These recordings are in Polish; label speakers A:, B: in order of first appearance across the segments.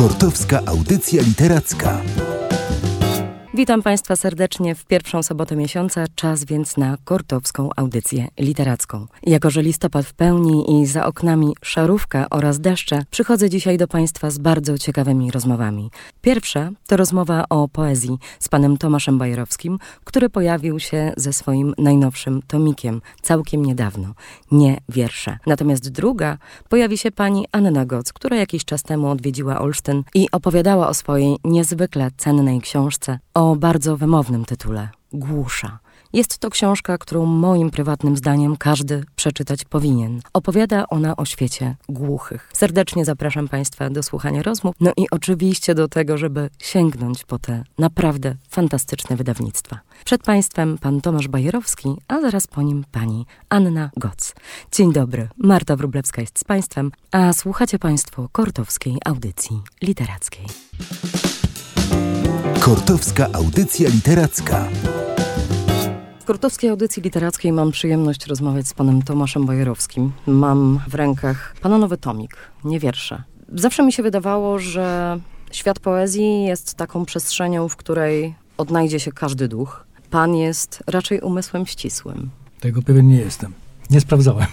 A: Kortowska audycja literacka.
B: Witam Państwa serdecznie w pierwszą sobotę miesiąca, czas więc na kortowską audycję literacką. Jako że listopad w pełni i za oknami szarówka oraz deszcze, przychodzę dzisiaj do Państwa z bardzo ciekawymi rozmowami. Pierwsza to rozmowa o poezji z panem Tomaszem Bajerowskim, który pojawił się ze swoim najnowszym tomikiem całkiem niedawno, Nie wiersze. Natomiast druga pojawi się pani Anna Goc, która jakiś czas temu odwiedziła Olsztyn i opowiadała o swojej niezwykle cennej książce o bardzo wymownym tytule Głusza. Jest to książka, którą moim prywatnym zdaniem każdy przeczytać powinien. Opowiada ona o świecie głuchych. Serdecznie zapraszam Państwa do słuchania rozmów, no i oczywiście do tego, żeby sięgnąć po te naprawdę fantastyczne wydawnictwa. Przed Państwem pan Tomasz Bajerowski, a zaraz po nim pani Anna Goc. Dzień dobry, Marta Wróblewska jest z Państwem, a słuchacie Państwo kortowskiej audycji literackiej.
A: Kortowska audycja literacka.
B: W kortowskiej audycji literackiej mam przyjemność rozmawiać z panem Tomaszem Bajerowskim. Mam w rękach pana nowy tomik, Nie wiersze. Zawsze mi się wydawało, że świat poezji jest taką przestrzenią, w której odnajdzie się każdy duch. Pan jest raczej umysłem ścisłym.
C: Tego pewien nie jestem. Nie sprawdzałem.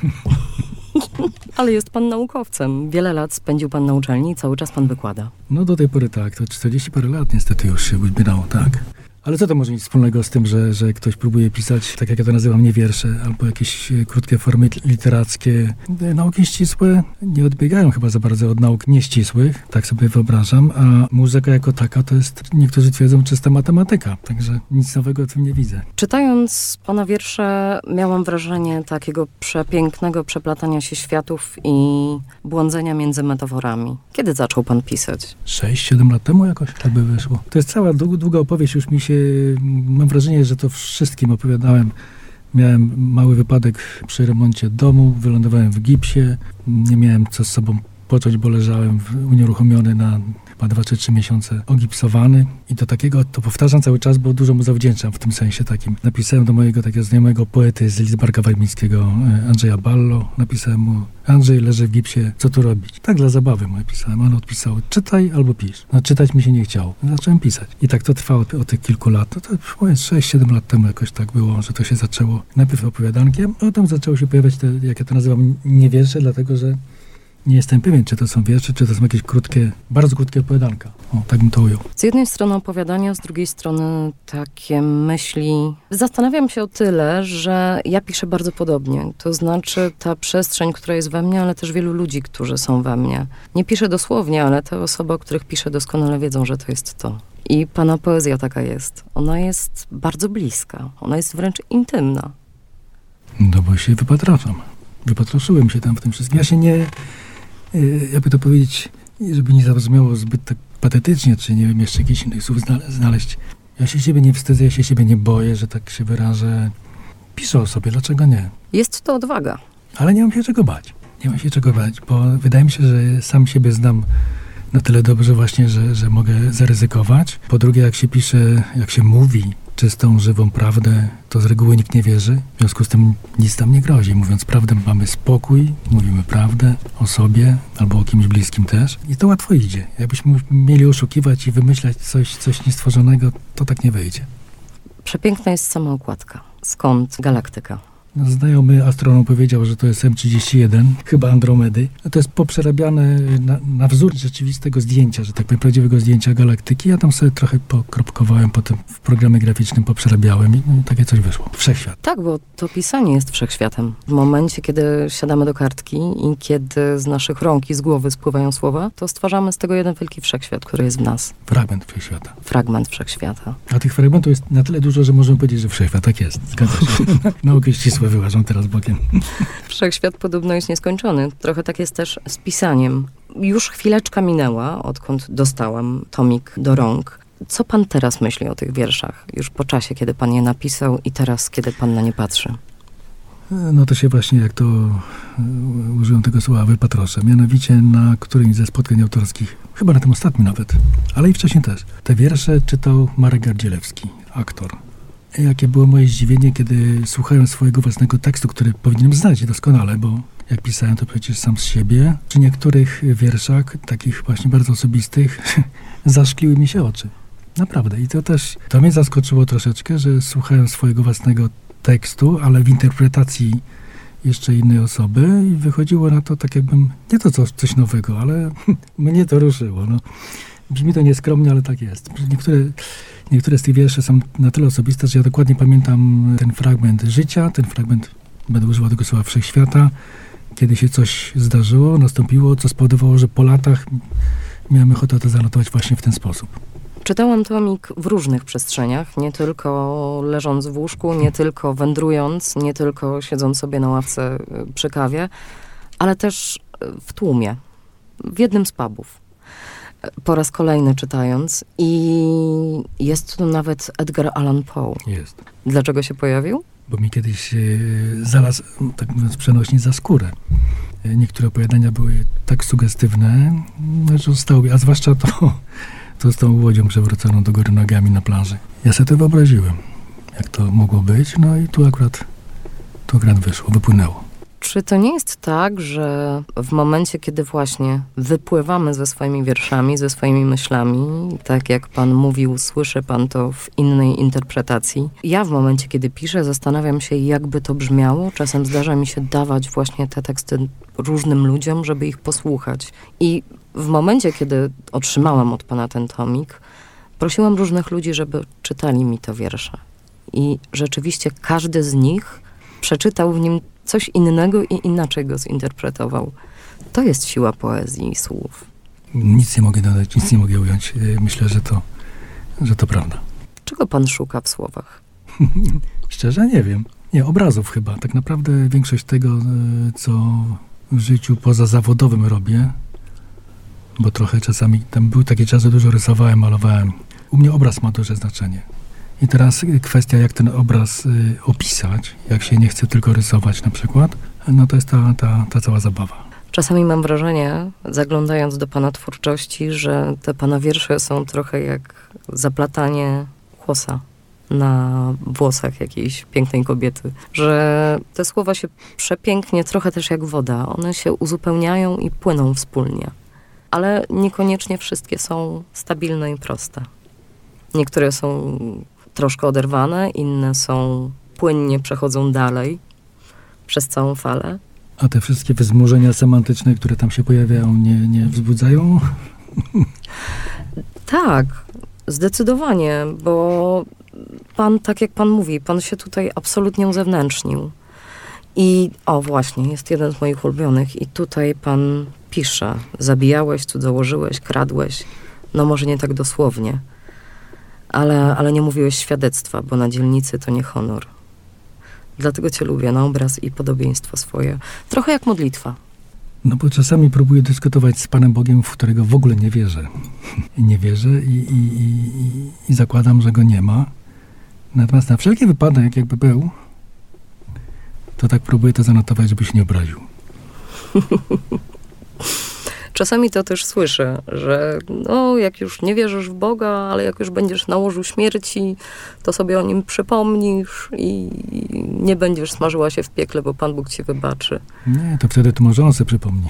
B: Ale jest pan naukowcem. Wiele lat spędził pan na uczelni i cały czas pan wykłada.
C: No do tej pory tak. To 40 parę lat niestety już się uzbierało, tak. Ale co to może mieć wspólnego z tym, że ktoś próbuje pisać, tak jak ja to nazywam, nie wiersze, albo jakieś krótkie formy literackie. Nauki ścisłe nie odbiegają chyba za bardzo od nauk nieścisłych, tak sobie wyobrażam, a muzyka jako taka to jest, niektórzy twierdzą, czysta matematyka, także nic nowego w tym nie widzę.
B: Czytając pana wiersze, miałam wrażenie takiego przepięknego przeplatania się światów i błądzenia między metaforami. Kiedy zaczął pan pisać?
C: 6-7 lat temu jakoś tak by wyszło. To jest cała długa opowieść, już mi się, mam wrażenie, że to wszystkim opowiadałem. Miałem mały wypadek przy remoncie domu, wylądowałem w gipsie, nie miałem co z sobą począć, bo leżałem unieruchomiony na chyba 2 czy 3 miesiące ogipsowany i do takiego, to powtarzam cały czas, bo dużo mu zawdzięczam w tym sensie takim. Napisałem do mojego takiego znajomego poety z Lidzbarka Warmińskiego, Andrzeja Ballo, napisałem mu: Andrzej, leży w gipsie, co tu robić? Tak dla zabawy mu pisałem. On odpisał: czytaj albo pisz. No czytać mi się nie chciało. Zacząłem pisać. I tak to trwało od tych kilku lat. To 6-7 lat temu jakoś tak było, że to się zaczęło najpierw opowiadankiem, a potem zaczęło się pojawiać te, jak ja to nazywam, nie wiersze, dlatego że nie jestem pewien, czy to są wiersze, czy to są jakieś krótkie, bardzo krótkie opowiadanka. O, tak bym to ujął.
B: Z jednej strony opowiadania, z drugiej strony takie myśli. Zastanawiam się o tyle, że ja piszę bardzo podobnie. To znaczy ta przestrzeń, która jest we mnie, ale też wielu ludzi, którzy są we mnie. Nie piszę dosłownie, ale te osoby, o których piszę, doskonale wiedzą, że to jest to. I pana poezja taka jest. Ona jest bardzo bliska. Ona jest wręcz intymna.
C: No bo się wypatraszam. Wypatroszyłem się tam w tym wszystkim. Ja się nie... jakby to powiedzieć, żeby nie zabrzmiało zbyt tak patetycznie, czy nie wiem, jeszcze jakichś innych słów znaleźć. Ja się siebie nie wstydzę, ja się siebie nie boję, że tak się wyrażę. Piszę o sobie, dlaczego nie?
B: Jest to odwaga. Ale
C: nie mam się czego bać. Nie mam się czego bać, bo wydaje mi się, że sam siebie znam na tyle dobrze właśnie, że mogę zaryzykować. Po drugie, jak się pisze, jak się mówi czystą, żywą prawdę, to z reguły nikt nie wierzy. W związku z tym nic tam nie grozi. Mówiąc prawdę, mamy spokój, mówimy prawdę o sobie albo o kimś bliskim też. I to łatwo idzie. Jakbyśmy mieli oszukiwać i wymyślać coś niestworzonego, to tak nie wyjdzie. Przepiękna
B: jest sama okładka. Skąd galaktyka?
C: Znajomy astronom powiedział, że to jest M31, chyba Andromedy. To jest poprzerabiane na wzór rzeczywistego zdjęcia, że tak powiem, prawdziwego zdjęcia galaktyki. Ja tam sobie trochę pokropkowałem, potem w programie graficznym poprzerabiałem i takie coś wyszło. Wszechświat.
B: Tak, bo to pisanie jest wszechświatem. W momencie, kiedy siadamy do kartki i kiedy z naszych rąk i z głowy spływają słowa, to stwarzamy z tego jeden wielki wszechświat, który jest w nas.
C: Fragment wszechświata.
B: Fragment wszechświata.
C: A tych fragmentów jest na tyle dużo, że możemy powiedzieć, że wszechświat tak jest. Zgadza się. Nauki ścisłe wyłażą teraz bokiem.
B: Wszechświat podobno jest nieskończony. Trochę tak jest też z pisaniem. Już chwileczka minęła, odkąd dostałam tomik do rąk. Co pan teraz myśli o tych wierszach? Już po czasie, kiedy pan je napisał i teraz, kiedy pan na nie patrzy.
C: No to się właśnie, jak to użyłem tego słowa, wypatroszę. Mianowicie na którymś ze spotkań autorskich, chyba na tym ostatnim nawet, ale i wcześniej też. Te wiersze czytał Marek Gardzielewski, aktor. Jakie było moje zdziwienie, kiedy słuchałem swojego własnego tekstu, który powinienem znać doskonale, bo jak pisałem to przecież sam z siebie. Przy niektórych wierszach, takich właśnie bardzo osobistych, zaszkliły mi się oczy. Naprawdę. I to mnie zaskoczyło troszeczkę, że słuchałem swojego własnego tekstu, ale w interpretacji jeszcze innej osoby i wychodziło na to tak jakbym, nie to coś nowego, ale mnie to ruszyło. No. Brzmi to nieskromnie, ale tak jest. Niektóre z tych wierszy są na tyle osobiste, że ja dokładnie pamiętam ten fragment życia, ten fragment, będę używał tego słowa, wszechświata, kiedy się coś zdarzyło, nastąpiło, co spowodowało, że po latach miałem ochotę to zanotować właśnie w ten sposób.
B: Czytałam tomik w różnych przestrzeniach, nie tylko leżąc w łóżku, nie tylko wędrując, nie tylko siedząc sobie na ławce przy kawie, ale też w tłumie, w jednym z pubów. Po raz kolejny czytając i jest tu nawet Edgar Allan Poe.
C: Jest.
B: Dlaczego się pojawił?
C: Bo mi kiedyś znalazł, tak mówiąc, przenośni za skórę. Niektóre opowiadania były tak sugestywne, że zostało mi, a zwłaszcza to z tą łodzią przewróconą do góry nogami na plaży. Ja sobie to wyobraziłem, jak to mogło być, no i tu akurat wyszło, wypłynęło.
B: Czy to nie jest tak, że w momencie, kiedy właśnie wypływamy ze swoimi wierszami, ze swoimi myślami, tak jak pan mówił, słyszy pan to w innej interpretacji. Ja w momencie, kiedy piszę, zastanawiam się, jakby to brzmiało. Czasem zdarza mi się dawać właśnie te teksty różnym ludziom, żeby ich posłuchać. I w momencie, kiedy otrzymałam od pana ten tomik, prosiłam różnych ludzi, żeby czytali mi te wiersze. I rzeczywiście każdy z nich przeczytał w nim coś innego i inaczej go zinterpretował. To jest siła poezji i słów.
C: Nic nie mogę dodać, nic nie mogę ująć. Myślę, że to prawda.
B: Czego pan szuka w słowach?
C: Szczerze nie wiem. Nie, obrazów chyba. Tak naprawdę większość tego, co w życiu pozazawodowym robię, bo trochę czasami, tam był taki czas, że dużo rysowałem, malowałem. U mnie obraz ma duże znaczenie. I teraz kwestia, jak ten obraz opisać, jak się nie chce tylko rysować na przykład, no to jest ta cała zabawa.
B: Czasami mam wrażenie, zaglądając do pana twórczości, że te pana wiersze są trochę jak zaplatanie kłosa na włosach jakiejś pięknej kobiety. Że te słowa się przepięknie, trochę też jak woda, one się uzupełniają i płyną wspólnie. Ale niekoniecznie wszystkie są stabilne i proste. Niektóre są troszkę oderwane, inne są płynnie, przechodzą dalej przez całą falę.
C: A te wszystkie wzmożenia semantyczne, które tam się pojawiają, nie wzbudzają?
B: Tak, zdecydowanie, bo pan, tak jak pan mówi, pan się tutaj absolutnie uzewnętrznił. I właśnie, jest jeden z moich ulubionych i tutaj pan pisze, zabijałeś, cudzołożyłeś, kradłeś, no może nie tak dosłownie, ale nie mówiłeś świadectwa, bo na dzielnicy to nie honor. Dlatego cię lubię na obraz i podobieństwo swoje. Trochę jak modlitwa.
C: No bo czasami próbuję dyskutować z Panem Bogiem, w którego w ogóle nie wierzę. Nie wierzę i zakładam, że go nie ma. Natomiast na wszelki wypadek, jakby był, to tak próbuję to zanotować, żeby się nie obraził.
B: Czasami to też słyszę, że jak już nie wierzysz w Boga, ale jak już będziesz na łożu śmierci, to sobie o nim przypomnisz i nie będziesz smażyła się w piekle, bo Pan Bóg ci wybaczy.
C: Nie, to wtedy to może on sobie przypomni.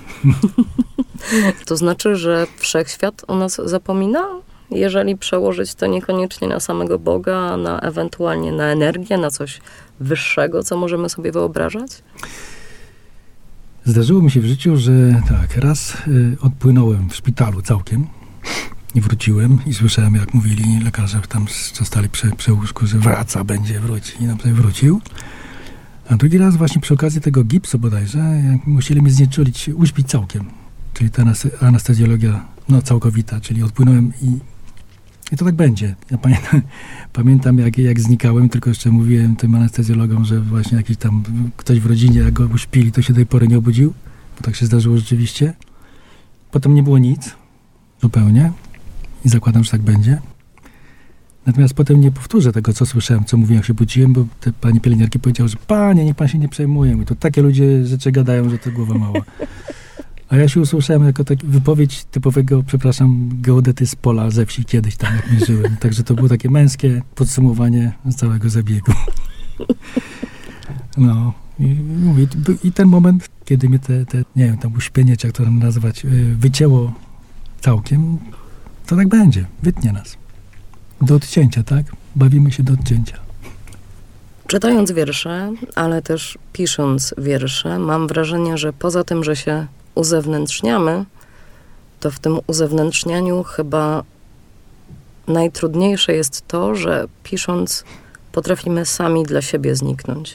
B: To znaczy, że wszechświat o nas zapomina? Jeżeli przełożyć to niekoniecznie na samego Boga, a ewentualnie na energię, na coś wyższego, co możemy sobie wyobrażać?
C: Zdarzyło mi się w życiu, że tak, raz odpłynąłem w szpitalu całkiem i wróciłem i słyszałem, jak mówili lekarze tam, co stali przy łóżku, że wróci i nam sobie wrócił. A drugi raz właśnie przy okazji tego gipsu bodajże, jak musieli mnie znieczulić, uśpić całkiem. Czyli ta anestezjologia całkowita, czyli odpłynąłem i to tak będzie. Ja pamiętam jak znikałem, tylko jeszcze mówiłem tym anestezjologom, że właśnie jakiś tam ktoś w rodzinie, jak go uśpili, to się do tej pory nie obudził, bo tak się zdarzyło rzeczywiście. Potem nie było nic, zupełnie i zakładam, że tak będzie. Natomiast potem nie powtórzę tego, co słyszałem, co mówiłem, jak się budziłem, bo te pani pielęgniarki powiedziały, że panie, niech pan się nie przejmuje. I to takie ludzie rzeczy gadają, że to głowa mała. A ja się usłyszałem jako wypowiedź typowego, geodety z pola, ze wsi kiedyś tam, jak mierzyłem. Także to było takie męskie podsumowanie z całego zabiegu. I ten moment, kiedy mnie nie wiem, tam uśpienie, czy jak to tam nazwać, wycięło całkiem, to tak będzie, wytnie nas. Do odcięcia, tak? Bawimy się do odcięcia.
B: Czytając wiersze, ale też pisząc wiersze, mam wrażenie, że poza tym, że się uzewnętrzniamy, to w tym uzewnętrznianiu chyba najtrudniejsze jest to, że pisząc potrafimy sami dla siebie zniknąć.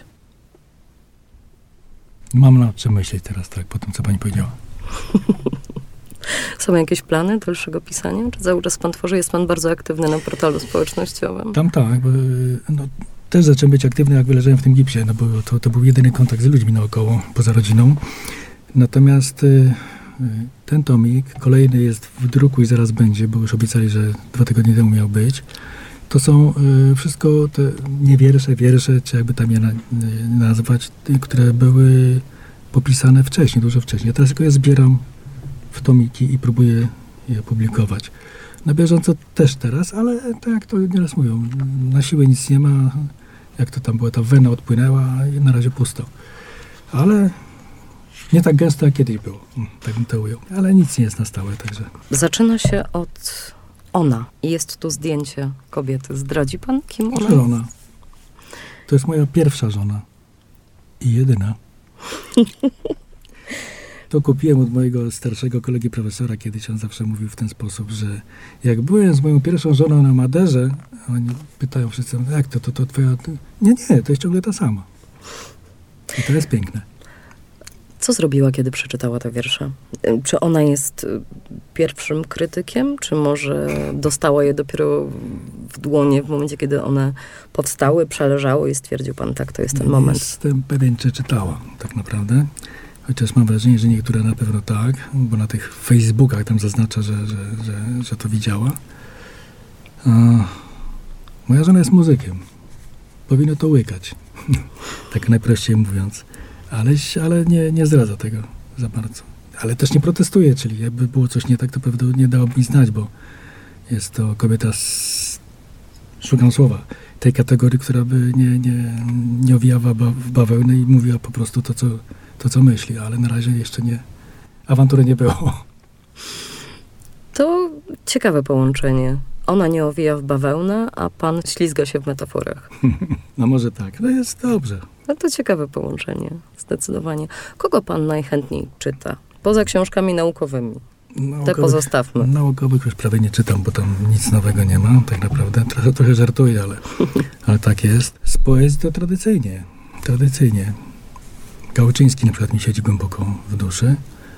C: Mam nad czym myśleć teraz, tak, po tym, co pani powiedziała.
B: Są jakieś plany dalszego pisania? Czy cały czas pan tworzy? Jest pan bardzo aktywny na portalu społecznościowym?
C: Tam tak, bo też zacząłem być aktywny, jak wyleżałem w tym gipsie, no bo to był jedyny kontakt z ludźmi naokoło, poza rodziną. Natomiast ten tomik, kolejny jest w druku i zaraz będzie, bo już obiecali, że 2 tygodnie temu miał być. To są wszystko te wiersze, czy jakby tam je nazwać, które były popisane wcześniej, dużo wcześniej. Ja teraz tylko je zbieram w tomiki i próbuję je publikować. Na bieżąco też teraz, ale tak jak to nieraz mówią, na siłę nic nie ma, jak to tam była, ta wena odpłynęła i na razie pusto. Ale nie tak gęsto, jak kiedyś było, tak bym to ujął. Ale nic nie jest na stałe, także.
B: Zaczyna się od ona. Jest tu zdjęcie kobiety. Zdradzi pan, kim ona
C: Żona. To jest moja pierwsza żona. I jedyna. To kupiłem od mojego starszego kolegi profesora. Kiedyś on zawsze mówił w ten sposób, że jak byłem z moją pierwszą żoną na Maderze, oni pytają wszyscy, jak to twoja... Nie, to jest ciągle ta sama. I to jest piękne.
B: Co zrobiła, kiedy przeczytała te wiersze? Czy ona jest pierwszym krytykiem, czy może dostała je dopiero w dłonie w momencie, kiedy one powstały, przeleżały i stwierdził pan, tak, to jest ten moment?
C: Jestem pewien, czy czytała tak naprawdę. Chociaż mam wrażenie, że niektóre na pewno tak, bo na tych Facebookach tam zaznacza, że to widziała. Moja żona jest muzykiem. Powinno to łykać. Tak najprościej mówiąc. Ale nie zdradza tego za bardzo. Ale też nie protestuje, czyli jakby było coś nie tak, to pewnie nie dałoby mi znać, bo jest to kobieta szukam słowa, tej kategorii, która by nie owijała w bawełnę i mówiła po prostu to, co myśli, ale na razie jeszcze awantury nie było.
B: To ciekawe połączenie. Ona nie owija w bawełnę, a pan ślizga się w metaforach.
C: No może tak, no jest dobrze.
B: No to ciekawe połączenie, zdecydowanie. Kogo pan najchętniej czyta? Poza książkami naukowymi. Te pozostawmy.
C: Naukowych już prawie nie czytam, bo tam nic nowego nie ma, tak naprawdę. Trochę żartuję, ale tak jest. Z poezji to tradycyjnie. Gałczyński na przykład mi siedzi głęboko w duszy.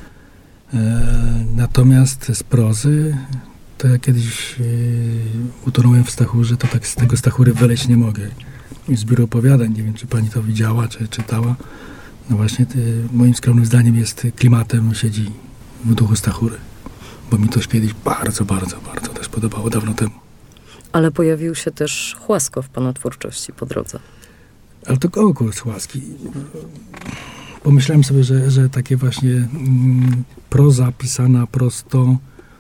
C: Natomiast z prozy to ja kiedyś utonąłem w Stachurze, to tak z tego Stachury wyleźć nie mogę. Zbiór opowiadań, nie wiem, czy pani to widziała, czy czytała. No właśnie, moim skromnym zdaniem jest klimatem, siedzi w duchu Stachury. Bo mi to kiedyś bardzo, bardzo, bardzo też podobało dawno temu.
B: Ale pojawił się też Chłasko w pana twórczości po drodze.
C: Ale to konkurs łaski. Pomyślałem sobie, że takie właśnie proza pisana prosto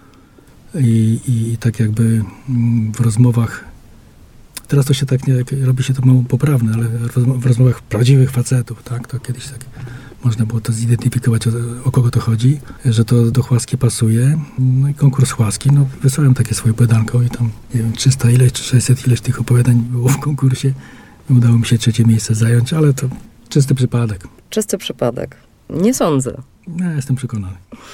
C: i tak jakby w rozmowach, teraz to się tak nie robi się to mało poprawne, ale w rozmowach prawdziwych facetów, tak, to kiedyś tak można było to zidentyfikować, o kogo to chodzi, że to do Chłaski pasuje. No i konkurs Chłaski, no wysłałem takie swoje opowiadanko i tam, nie wiem, 300 ileś czy 600 ileś tych opowiadań było w konkursie. Udało mi się 3. miejsce zająć, ale to czysty przypadek.
B: Czysty przypadek. Nie sądzę.
C: Ja jestem przekonany.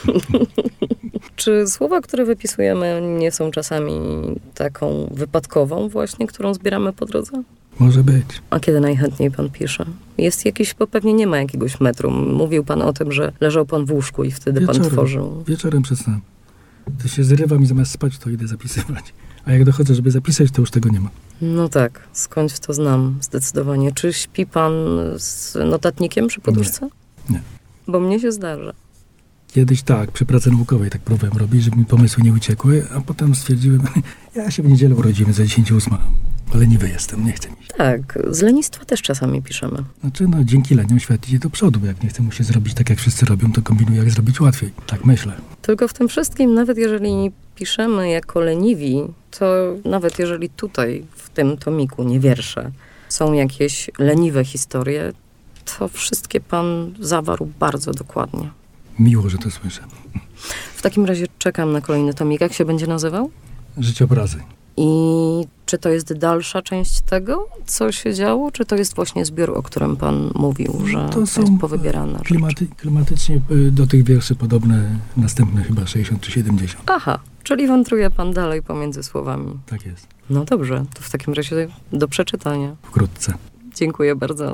B: Czy słowa, które wypisujemy, nie są czasami taką wypadkową właśnie, którą zbieramy po drodze?
C: Może być.
B: A kiedy najchętniej pan pisze? Jest jakiś, bo pewnie nie ma jakiegoś metrum. Mówił pan o tym, że leżał pan w łóżku i wtedy pan tworzył.
C: Wieczorem przed snem. To się zrywam i zamiast spać, to idę zapisywać. A jak dochodzę, żeby zapisać, to już tego nie ma.
B: No tak, skądś to znam, zdecydowanie. Czy śpi pan z notatnikiem przy poduszce?
C: Nie.
B: Bo mnie się zdarza.
C: Kiedyś tak, przy pracy naukowej tak próbowałem robić, żeby mi pomysły nie uciekły, a potem stwierdziłem, ja się w niedzielę urodziłem za 10:08, ale leniwy jestem, nie chcę mi się.
B: Tak, z lenistwa też czasami piszemy.
C: Znaczy, no dzięki leniom świat idzie do przodu, bo jak nie chce mu się zrobić tak, jak wszyscy robią, to kombinuję, jak zrobić łatwiej. Tak myślę.
B: Tylko w tym wszystkim, nawet jeżeli piszemy jako leniwi, to nawet jeżeli tutaj, w tym tomiku, nie wiersze, są jakieś leniwe historie, to wszystkie pan zawarł bardzo dokładnie.
C: Miło, że to słyszę.
B: W takim razie czekam na kolejny tomik. Jak się będzie nazywał?
C: Życiobrazy.
B: I czy to jest dalsza część tego, co się działo? Czy to jest właśnie zbiór, o którym pan mówił, że to jest powybierane rzeczy?
C: Klimatycznie do tych wierszy podobne, następne chyba 60 czy 70.
B: Aha, czyli wędruje pan dalej pomiędzy słowami.
C: Tak jest.
B: No dobrze, to w takim razie do przeczytania.
C: Wkrótce.
B: Dziękuję bardzo.